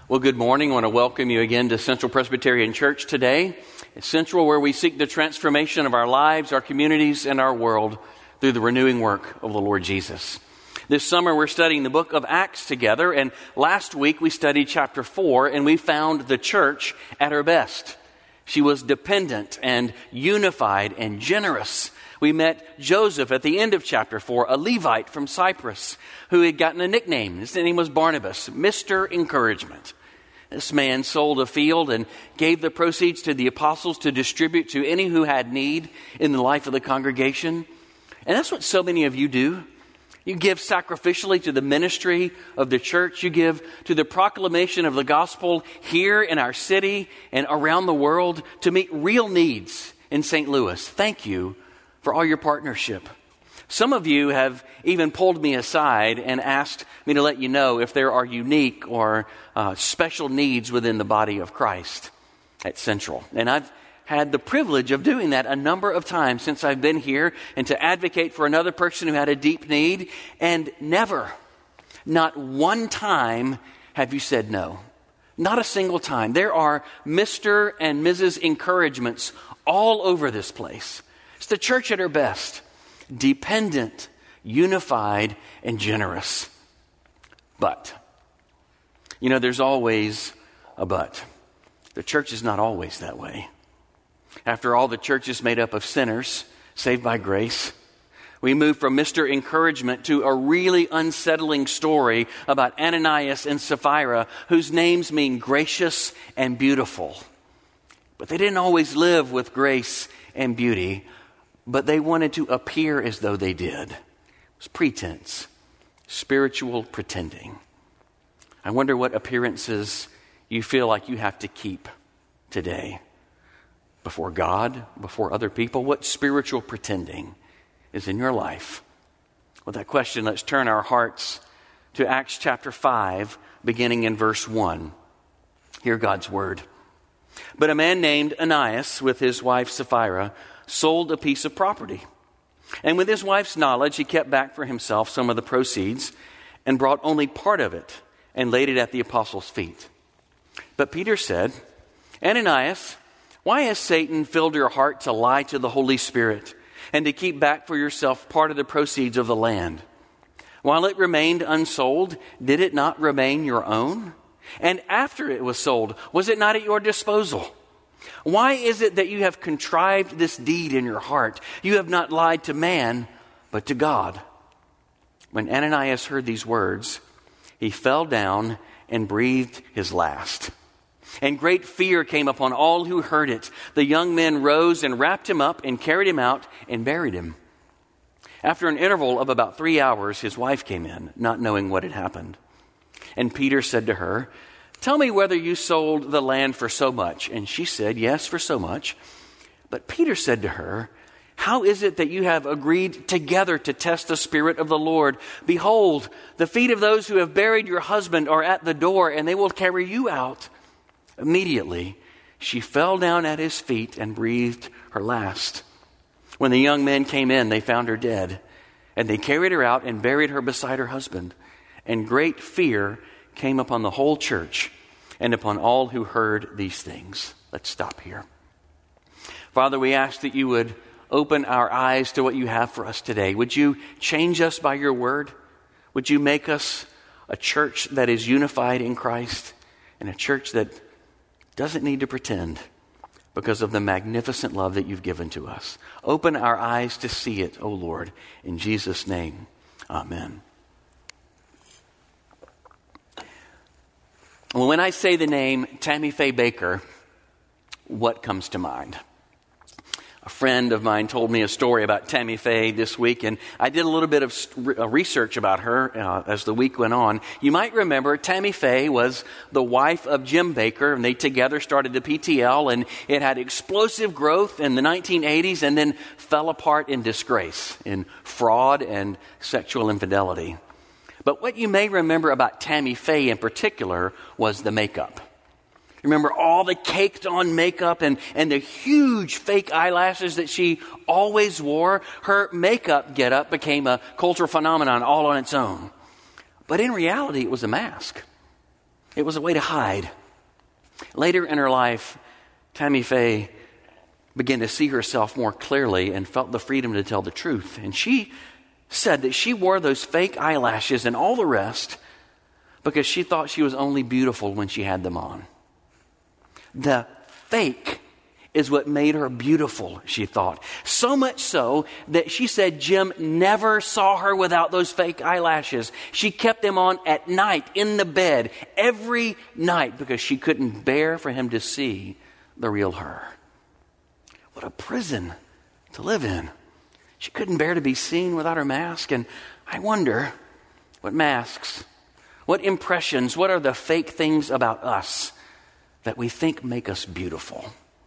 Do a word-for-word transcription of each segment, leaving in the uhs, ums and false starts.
Well, good morning. I want to welcome you again to Central Presbyterian Church today. It's Central, where we seek the transformation of our lives, our communities, and our world through the renewing work of the Lord Jesus. This summer, we're studying the book of Acts together, and last week we studied chapter four, and we found the church at her best. She was dependent and unified and generous. We met Joseph at the end of chapter four, a Levite from Cyprus, who had gotten a nickname. His name was Barnabas, Mister Encouragement. This man sold a field and gave the proceeds to the apostles to distribute to any who had need in the life of the congregation. And that's what so many of you do. You give sacrificially to the ministry of the church. You give to the proclamation of the gospel here in our city and around the world to meet real needs in Saint Louis. Thank you for all your partnership. Some of you have even pulled me aside and asked me to let you know if there are unique or uh, special needs within the body of Christ at Central. And I've had the privilege of doing that a number of times since I've been here, and to advocate for another person who had a deep need. And never, not one time have you said no. Not a single time. There are Mister and Missus Encouragements all over this place. It's the church at her best. Dependent, unified, and generous. But, you know, there's always a but. The church is not always that way. After all, the church is made up of sinners saved by grace. We move from Mister Encouragement to a really unsettling story about Ananias and Sapphira, whose names mean gracious and beautiful. But they didn't always live with grace and beauty, but they wanted to appear as though they did. It was pretense, spiritual pretending. I wonder what appearances you feel like you have to keep today before God, before other people. What spiritual pretending is in your life? With that question, let's turn our hearts to Acts chapter five, beginning in verse one. Hear God's word. But a man named Ananias, with his wife Sapphira, sold a piece of property. And with his wife's knowledge, he kept back for himself some of the proceeds and brought only part of it and laid it at the apostles' feet. But Peter said, Ananias, why has Satan filled your heart to lie to the Holy Spirit and to keep back for yourself part of the proceeds of the land? While it remained unsold, did it not remain your own? And after it was sold, was it not at your disposal? Why is it that you have contrived this deed in your heart? You have not lied to man, but to God. When Ananias heard these words, he fell down and breathed his last. And great fear came upon all who heard it. The young men rose and wrapped him up and carried him out and buried him. After an interval of about three hours, his wife came in, not knowing what had happened. And Peter said to her, Tell me whether you sold the land for so much. And she said, Yes, for so much. But Peter said to her, How is it that you have agreed together to test the Spirit of the Lord? Behold, the feet of those who have buried your husband are at the door, and they will carry you out. Immediately, she fell down at his feet and breathed her last. When the young men came in, they found her dead, and they carried her out and buried her beside her husband. And great fear came upon the whole church and upon all who heard these things. Let's stop here. Father, we ask that you would open our eyes to what you have for us today. Would you change us by your word? Would you make us a church that is unified in Christ, and a church that doesn't need to pretend because of the magnificent love that you've given to us? Open our eyes to see it, O Lord. In Jesus' name, amen. Well, when I say the name Tammy Faye Bakker, what comes to mind? A friend of mine told me a story about Tammy Faye this week, and I did a little bit of research about her uh, as the week went on. You might remember Tammy Faye was the wife of Jim Bakker, and they together started the P T L, and it had explosive growth in the nineteen eighties and then fell apart in disgrace, in fraud and sexual infidelity. But what you may remember about Tammy Faye in particular was the makeup. Remember all the caked on makeup and, and the huge fake eyelashes that she always wore? Her makeup getup became a cultural phenomenon all on its own. But in reality, it was a mask. It was a way to hide. Later in her life, Tammy Faye began to see herself more clearly and felt the freedom to tell the truth. And she said that she wore those fake eyelashes and all the rest because she thought she was only beautiful when she had them on. The fake is what made her beautiful, she thought. So much so that she said Jim never saw her without those fake eyelashes. She kept them on at night in the bed every night because she couldn't bear for him to see the real her. What a prison to live in. She couldn't bear to be seen without her mask. And I wonder what masks, what impressions, what are the fake things about us that we think make us beautiful?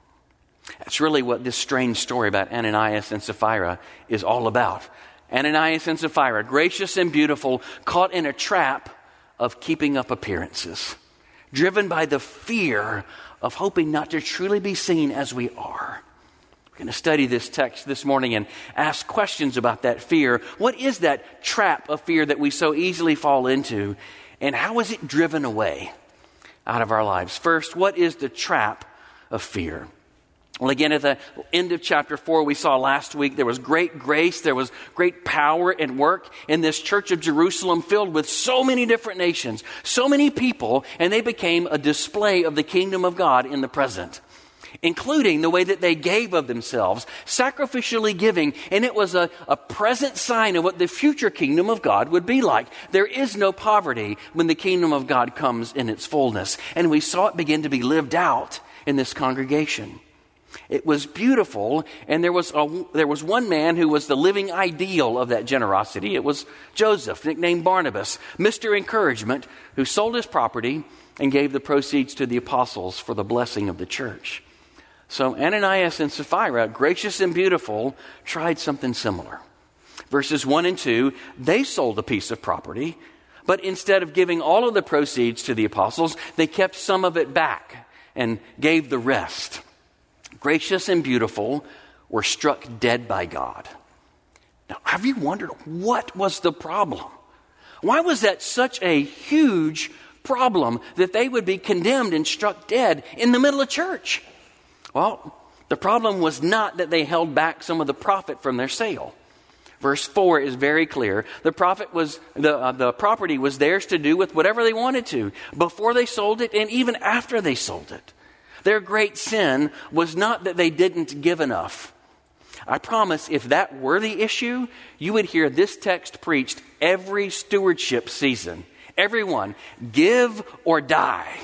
That's really what this strange story about Ananias and Sapphira is all about. Ananias and Sapphira, gracious and beautiful, caught in a trap of keeping up appearances, driven by the fear of hoping not to truly be seen as we are. We're going to study this text this morning and ask questions about that fear. What is that trap of fear that we so easily fall into? And how is it driven away out of our lives? First, what is the trap of fear? Well, again, at the end of chapter four, we saw last week, there was great grace, there was great power and work in this church of Jerusalem filled with so many different nations, so many people, and they became a display of the kingdom of God in the present, including the way that they gave of themselves, sacrificially giving, and it was a, a present sign of what the future kingdom of God would be like. There is no poverty when the kingdom of God comes in its fullness, and we saw it begin to be lived out in this congregation. It was beautiful, and there was a, there was one man who was the living ideal of that generosity. It was Joseph, nicknamed Barnabas, Mister Encouragement, who sold his property and gave the proceeds to the apostles for the blessing of the church. So Ananias and Sapphira, gracious and beautiful, tried something similar. Verses one and two, they sold a piece of property, but instead of giving all of the proceeds to the apostles, they kept some of it back and gave the rest. Gracious and beautiful were struck dead by God. Now, have you wondered what was the problem? Why was that such a huge problem that they would be condemned and struck dead in the middle of church? Well, the problem was not that they held back some of the profit from their sale. Verse four is very clear. The profit was the uh, the property was theirs to do with whatever they wanted to before they sold it and even after they sold it. Their great sin was not that they didn't give enough. I promise if that were the issue, you would hear this text preached every stewardship season. Everyone, give or die.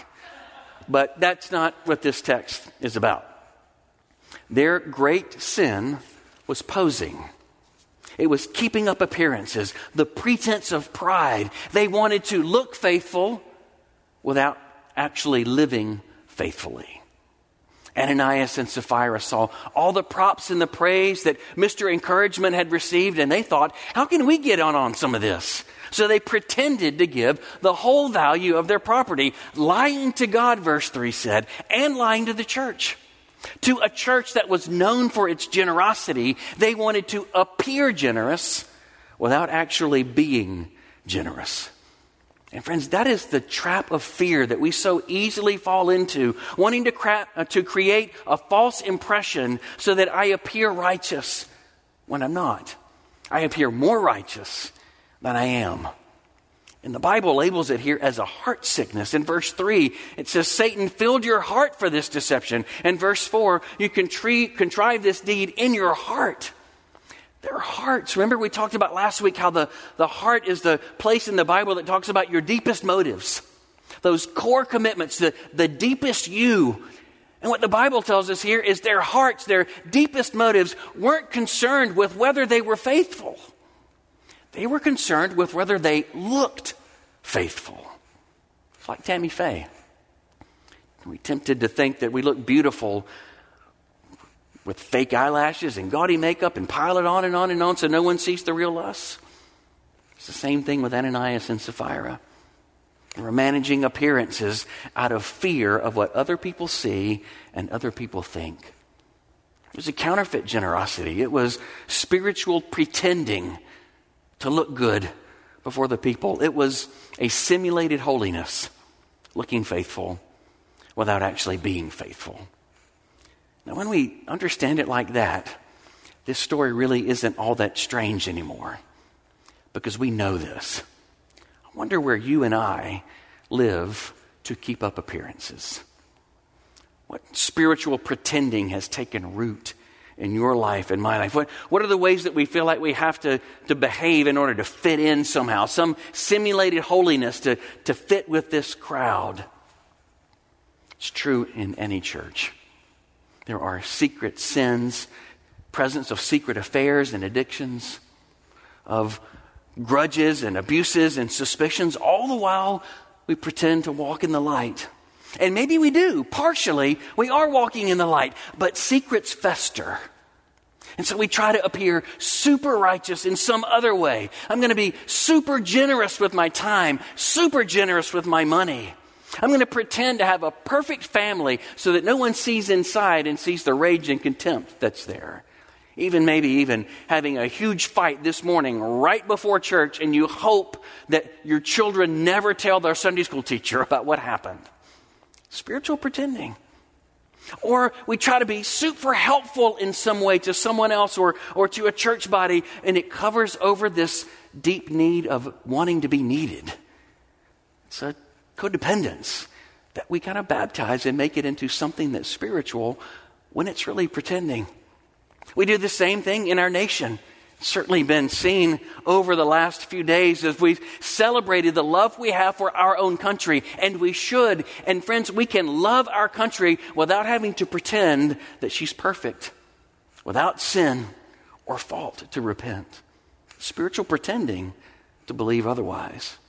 But that's not what this text is about. Their great sin was posing. It was keeping up appearances, the pretense of pride. They wanted to look faithful without actually living faithfully. Ananias and Sapphira saw all the props and the praise that Mister Encouragement had received, and they thought, how can we get on on some of this? So they pretended to give the whole value of their property, lying to God, verse three said, and lying to the church. To a church that was known for its generosity, they wanted to appear generous without actually being generous. And friends, that is the trap of fear that we so easily fall into, wanting to, cra- uh, to create a false impression so that I appear righteous when I'm not. I appear more righteous than I am. And the Bible labels it here as a heart sickness. In verse three, it says, Satan filled your heart for this deception. And verse four, you contri- contrive this deed in your heart. Their hearts. Remember we talked about last week how the, the heart is the place in the Bible that talks about your deepest motives. Those core commitments, the, the deepest you. And what the Bible tells us here is their hearts, their deepest motives weren't concerned with whether they were faithful. They were concerned with whether they looked faithful. It's like Tammy Faye. We're tempted to think that we look beautiful with fake eyelashes and gaudy makeup and pile it on and on and on so no one sees the real us. It's the same thing with Ananias and Sapphira. They were managing appearances out of fear of what other people see and other people think. It was a counterfeit generosity. It was spiritual pretending to look good before the people. It was a simulated holiness. looking faithful without actually being faithful. Now, when we understand it like that, this story really isn't all that strange anymore because we know this. I wonder where you and I live to keep up appearances. What spiritual pretending has taken root in your life and my life? What, what are the ways that we feel like we have to, to behave in order to fit in somehow? Some simulated holiness to, to fit with this crowd. It's true in any church. There are secret sins, presence of secret affairs and addictions, of grudges and abuses and suspicions, all the while we pretend to walk in the light. And maybe we do. Partially, we are walking in the light, but secrets fester. And so we try to appear super righteous in some other way. I'm going to be super generous with my time, super generous with my money. I'm going to pretend to have a perfect family so that no one sees inside and sees the rage and contempt that's there. Even maybe even having a huge fight this morning right before church, and you hope that your children never tell their Sunday school teacher about what happened. Spiritual pretending. Or we try to be super helpful in some way to someone else or, or to a church body, and it covers over this deep need of wanting to be needed. It's a codependence that we kind of baptize and make it into something that's spiritual when it's really pretending. We do the same thing in our nation. Certainly been seen over the last few days as we've celebrated the love we have for our own country, and we should. And friends, we can love our country without having to pretend that she's perfect, without sin or fault to repent. Spiritual pretending to believe otherwise.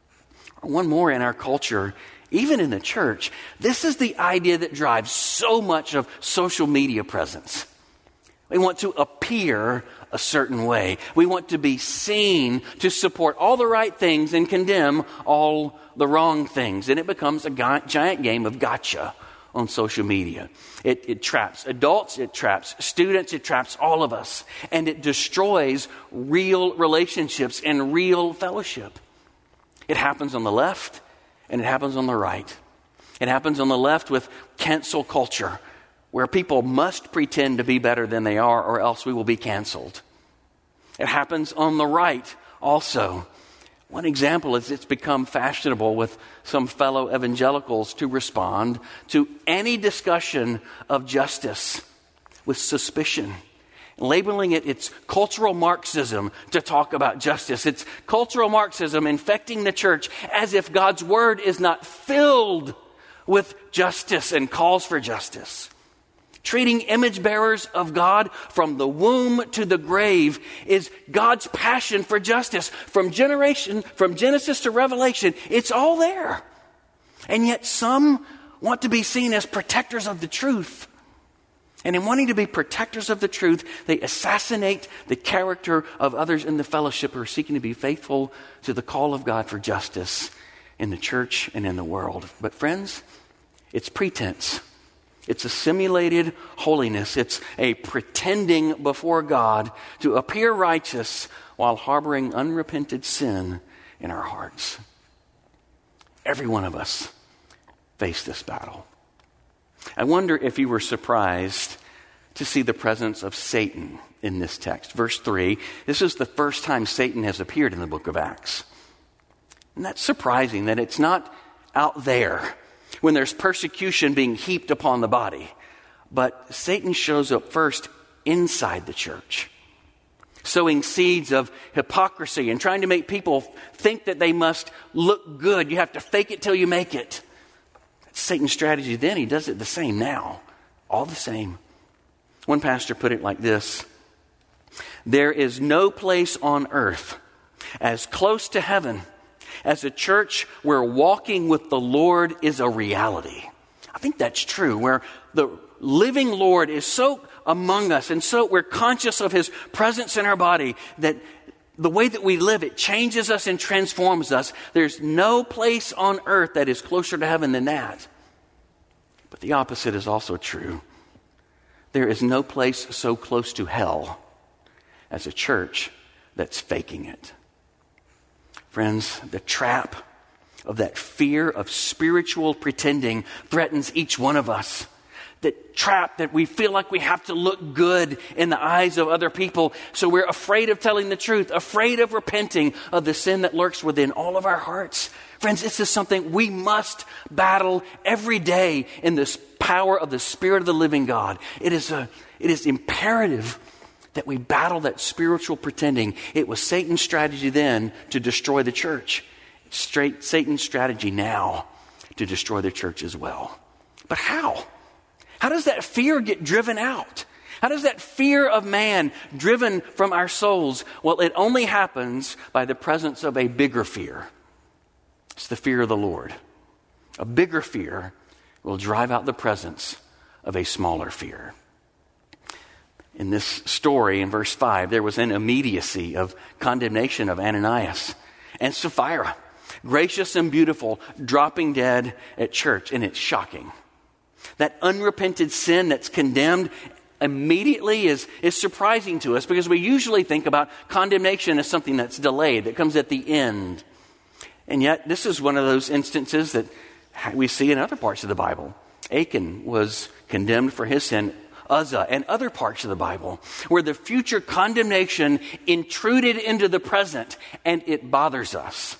One more in our culture, even in the church, this is the idea that drives so much of social media presence. We want to appear a certain way. We want to be seen to support all the right things and condemn all the wrong things. And it becomes a giant game of gotcha on social media. It, it traps adults, it traps students, it traps all of us. And it destroys real relationships and real fellowship. It happens on the left and it happens on the right. It happens on the left with cancel culture, where people must pretend to be better than they are or else we will be canceled. It happens on the right also. One example is it's become fashionable with some fellow evangelicals to respond to any discussion of justice with suspicion, labeling it it's cultural Marxism to talk about justice. It's cultural Marxism infecting the church as if God's word is not filled with justice and calls for justice. Treating image bearers of God from the womb to the grave is God's passion for justice. From generation, from Genesis to Revelation, it's all there. And yet some want to be seen as protectors of the truth. And in wanting to be protectors of the truth, they assassinate the character of others in the fellowship who are seeking to be faithful to the call of God for justice in the church and in the world. But friends, it's pretense. It's a simulated holiness. It's a pretending before God to appear righteous while harboring unrepented sin in our hearts. Every one of us face this battle. I wonder if you were surprised to see the presence of Satan in this text. Verse three, this is the first time Satan has appeared in the book of Acts. And that's surprising that it's not out there when there's persecution being heaped upon the body. But Satan shows up first inside the church, sowing seeds of hypocrisy and trying to make people think that they must look good. You have to fake it till you make it. That's Satan's strategy then. He does it the same now. All the same. One pastor put it like this: there is no place on earth as close to heaven as a church where walking with the Lord is a reality. I think that's true, where the living Lord is so among us and so we're conscious of his presence in our body that the way that we live, it changes us and transforms us. There's no place on earth that is closer to heaven than that. But the opposite is also true. There is no place so close to hell as a church that's faking it. Friends, the trap of that fear of spiritual pretending threatens each one of us. That trap that we feel like we have to look good in the eyes of other people. So we're afraid of telling the truth, afraid of repenting of the sin that lurks within all of our hearts. Friends, this is something we must battle every day in this power of the Spirit of the living God. It is a, it is imperative that we battle that spiritual pretending. It was Satan's strategy then to destroy the church. It's straight Satan's strategy now to destroy the church as well. But how? How does that fear get driven out? How does that fear of man driven from our souls? Well, it only happens by the presence of a bigger fear. It's the fear of the Lord. A bigger fear will drive out the presence of a smaller fear. In this story, in verse five, there was an immediacy of condemnation of Ananias and Sapphira, gracious and beautiful, dropping dead at church, and it's shocking. That unrepented sin that's condemned immediately is, is surprising to us because we usually think about condemnation as something that's delayed, that comes at the end. And yet, this is one of those instances that we see in other parts of the Bible. Achan was condemned for his sin, Uzzah, and other parts of the Bible, where the future condemnation intruded into the present, and it bothers us.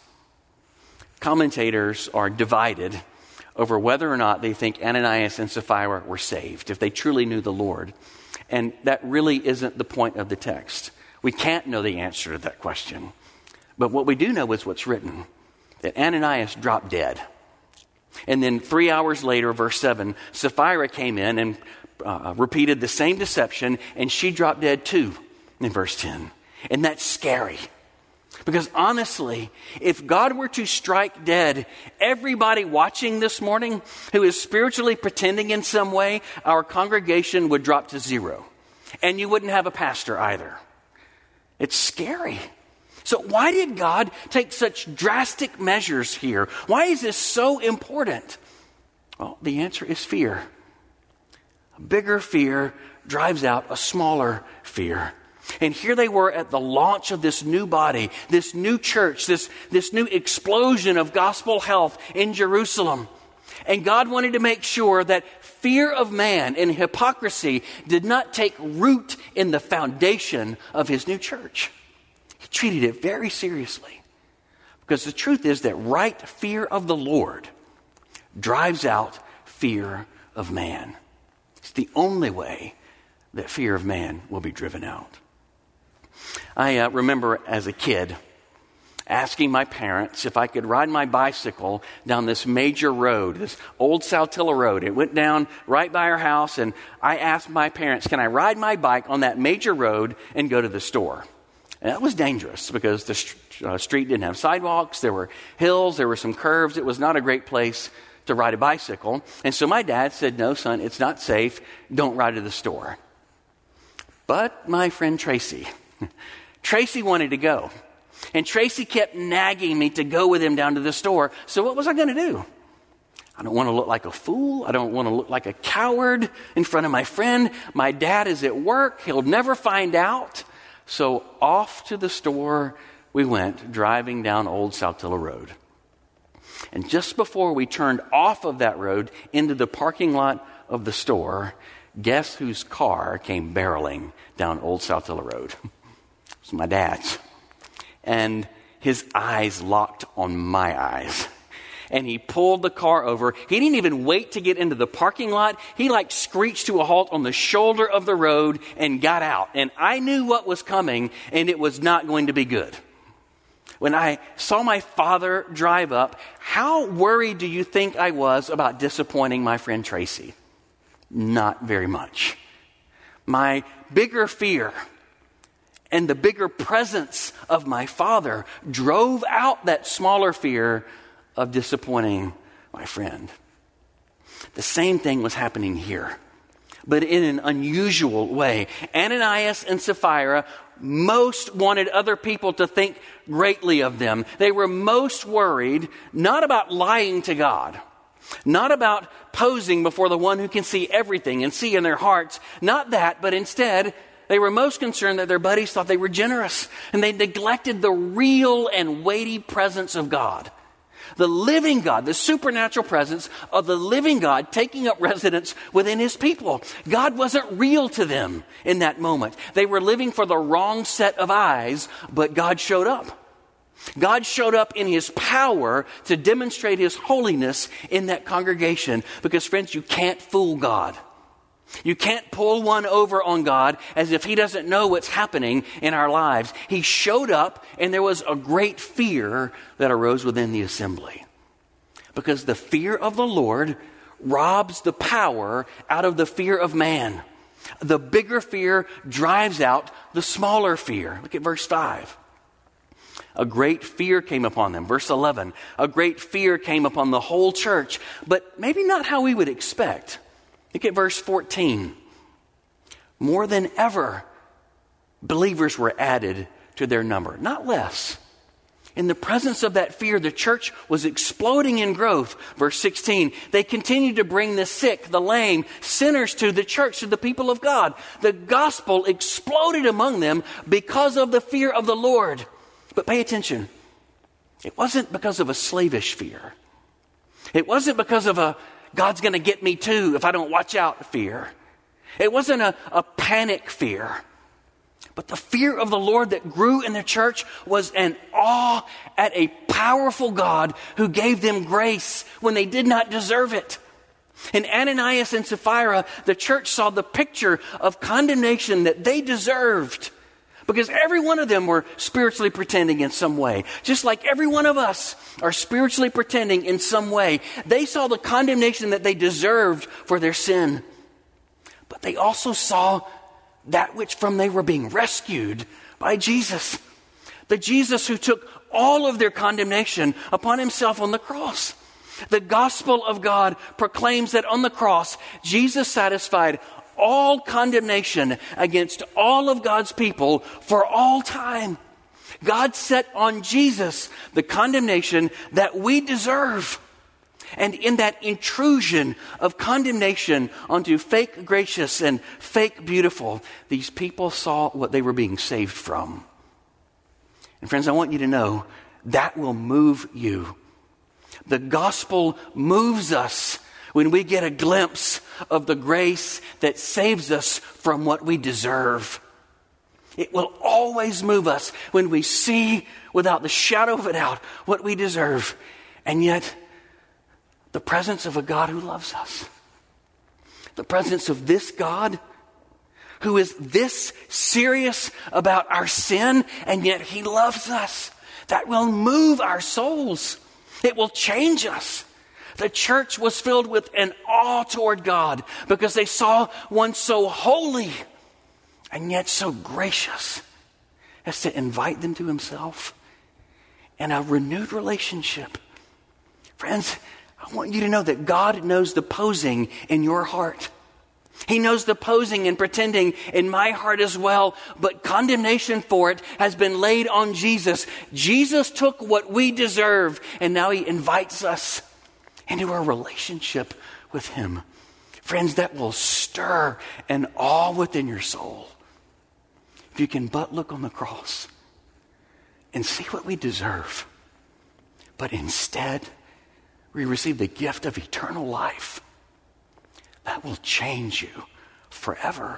Commentators are divided over whether or not they think Ananias and Sapphira were saved, if they truly knew the Lord. And that really isn't the point of the text. We can't know the answer to that question. But what we do know is what's written, that Ananias dropped dead. And then three hours later, verse seven, Sapphira came in and uh, repeated the same deception, and she dropped dead too, in verse ten. And that's scary. Because honestly, if God were to strike dead everybody watching this morning who is spiritually pretending in some way, our congregation would drop to zero. And you wouldn't have a pastor either. It's scary. So why did God take such drastic measures here? Why is this so important? Well, the answer is fear. A bigger fear drives out a smaller fear. And here they were at the launch of this new body, this new church, this, this new explosion of gospel health in Jerusalem. And God wanted to make sure that fear of man and hypocrisy did not take root in the foundation of his new church. He treated it very seriously. Because the truth is that right fear of the Lord drives out fear of man. It's the only way that fear of man will be driven out. I uh, remember as a kid asking my parents if I could ride my bicycle down this major road, this old Saltillo Road. It went down right by our house, and I asked my parents, can I ride my bike on that major road and go to the store? And that was dangerous because the st- uh, street didn't have sidewalks. There were hills. There were some curves. It was not a great place to ride a bicycle. And so my dad said, no, son, it's not safe. Don't ride to the store. But my friend Tracy, Tracy wanted to go. And Tracy kept nagging me to go with him down to the store. So what was I going to do? I don't want to look like a fool. I don't want to look like a coward in front of my friend. My dad is at work. He'll never find out. So off to the store we went, driving down Old Saltillo Road. And just before we turned off of that road into the parking lot of the store, guess whose car came barreling down Old Saltillo Road? It was my dad's. And his eyes locked on my eyes. And he pulled the car over. He didn't even wait to get into the parking lot. He like screeched to a halt on the shoulder of the road and got out. And I knew what was coming, and it was not going to be good. When I saw my father drive up, how worried do you think I was about disappointing my friend Tracy? Not very much. My bigger fear and the bigger presence of my father drove out that smaller fear of disappointing my friend. The same thing was happening here, but in an unusual way. Ananias and Sapphira most wanted other people to think greatly of them. They were most worried not about lying to God, not about posing before the one who can see everything and see in their hearts. Not that, but instead, they were most concerned that their buddies thought they were generous, and they neglected the real and weighty presence of God. The living God, the supernatural presence of the living God taking up residence within his people. God wasn't real to them in that moment. They were living for the wrong set of eyes, but God showed up. God showed up in his power to demonstrate his holiness in that congregation. Because, friends, you can't fool God. You can't pull one over on God as if he doesn't know what's happening in our lives. He showed up, and there was a great fear that arose within the assembly. Because the fear of the Lord robs the power out of the fear of man. The bigger fear drives out the smaller fear. Look at verse five. A great fear came upon them. Verse eleven. A great fear came upon the whole church, but maybe not how we would expect. Look at verse fourteen. More than ever, believers were added to their number, not less. In the presence of that fear, the church was exploding in growth. Verse sixteen, they continued to bring the sick, the lame, sinners to the church, to the people of God. The gospel exploded among them because of the fear of the Lord. But pay attention. It wasn't because of a slavish fear. It wasn't because of a God's going to get me too if I don't watch out fear. It wasn't a, a panic fear. But the fear of the Lord that grew in the church was an awe at a powerful God who gave them grace when they did not deserve it. In Ananias and Sapphira, the church saw the picture of condemnation that they deserved. Because every one of them were spiritually pretending in some way. Just like every one of us are spiritually pretending in some way. They saw the condemnation that they deserved for their sin. But they also saw that which from they were being rescued by Jesus. The Jesus who took all of their condemnation upon himself on the cross. The gospel of God proclaims that on the cross, Jesus satisfied all condemnation against all of God's people for all time. God set on Jesus the condemnation that we deserve. And in that intrusion of condemnation onto fake gracious and fake beautiful, these people saw what they were being saved from. And friends, I want you to know that will move you. The gospel moves us when we get a glimpse of the grace that saves us from what we deserve. It will always move us when we see without the shadow of a doubt what we deserve. And yet, the presence of a God who loves us. The presence of this God who is this serious about our sin, and yet he loves us. That will move our souls. It will change us. The church was filled with an awe toward God because they saw one so holy and yet so gracious as to invite them to himself in a renewed relationship. Friends, I want you to know that God knows the posing in your heart. He knows the posing and pretending in my heart as well, but condemnation for it has been laid on Jesus. Jesus took what we deserve, and now he invites us into a relationship with him. Friends, that will stir an awe within your soul. If you can but look on the cross and see what we deserve, but instead we receive the gift of eternal life, that will change you forever.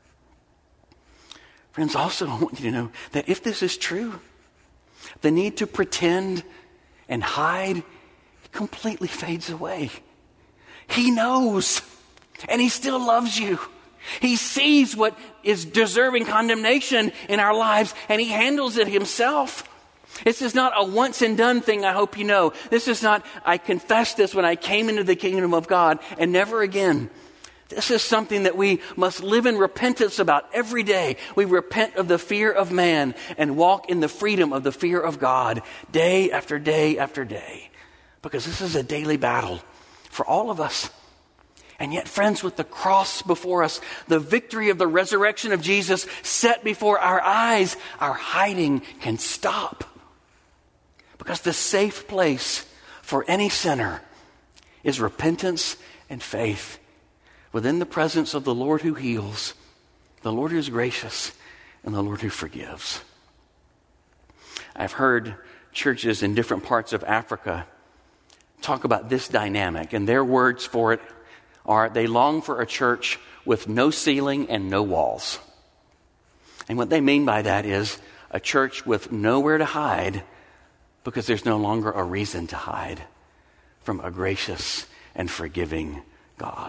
Friends, also I want you to know that if this is true, the need to pretend and hide completely fades away. He knows, and he still loves you. He sees what is deserving condemnation in our lives, and he handles it himself. This is not a once and done thing, I hope you know. This is not, I confessed this when I came into the kingdom of God and never again. This is something that we must live in repentance about every day. We repent of the fear of man and walk in the freedom of the fear of God day after day after day. Because this is a daily battle for all of us. And yet, friends, with the cross before us, the victory of the resurrection of Jesus set before our eyes, our hiding can stop. Because the safe place for any sinner is repentance and faith within the presence of the Lord who heals, the Lord who is gracious, and the Lord who forgives. I've heard churches in different parts of Africa talk about this dynamic, and their words for it are they long for a church with no ceiling and no walls. And what they mean by that is a church with nowhere to hide because there's no longer a reason to hide from a gracious and forgiving God.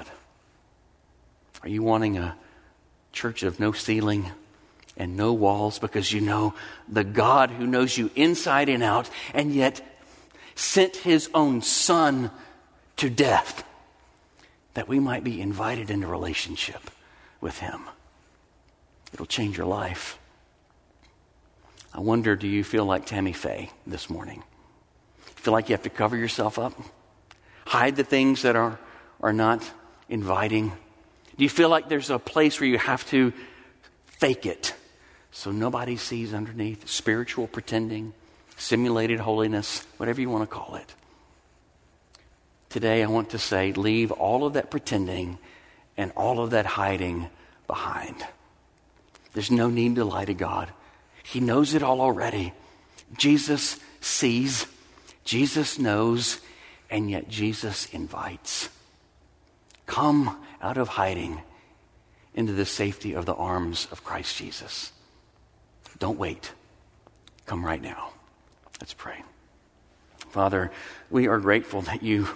Are you wanting a church of no ceiling and no walls because you know the God who knows you inside and out and yet sent his own Son to death that we might be invited into relationship with him? It'll change your life. I wonder, do you feel like Tammy Faye this morning? Feel like you have to cover yourself up? Hide the things that are, are not inviting? Do you feel like there's a place where you have to fake it so nobody sees underneath? Spiritual pretending, simulated holiness, whatever you want to call it. Today I want to say, leave all of that pretending and all of that hiding behind. There's no need to lie to God. He knows it all already. Jesus sees, Jesus knows, and yet Jesus invites. Come out of hiding into the safety of the arms of Christ Jesus. Don't wait. Come right now. Let's pray. Father, we are grateful that you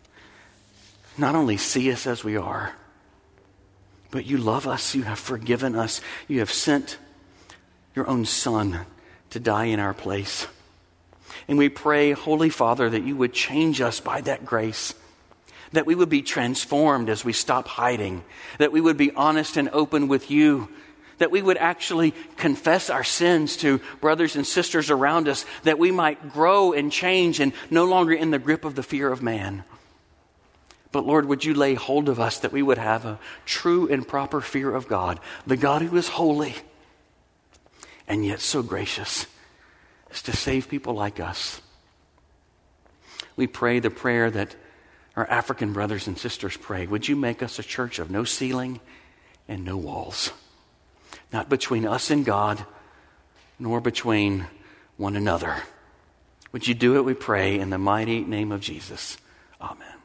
not only see us as we are, but you love us, you have forgiven us, you have sent your own Son to die in our place. And we pray, Holy Father, that you would change us by that grace, that we would be transformed as we stop hiding, that we would be honest and open with you, that we would actually confess our sins to brothers and sisters around us, that we might grow and change and no longer in the grip of the fear of man. But Lord, would you lay hold of us that we would have a true and proper fear of God, the God who is holy and yet so gracious as to save people like us. We pray the prayer that our African brothers and sisters pray. Would you make us a church of no ceiling and no walls, not between us and God, nor between one another. Would you do it, we pray, in the mighty name of Jesus. Amen.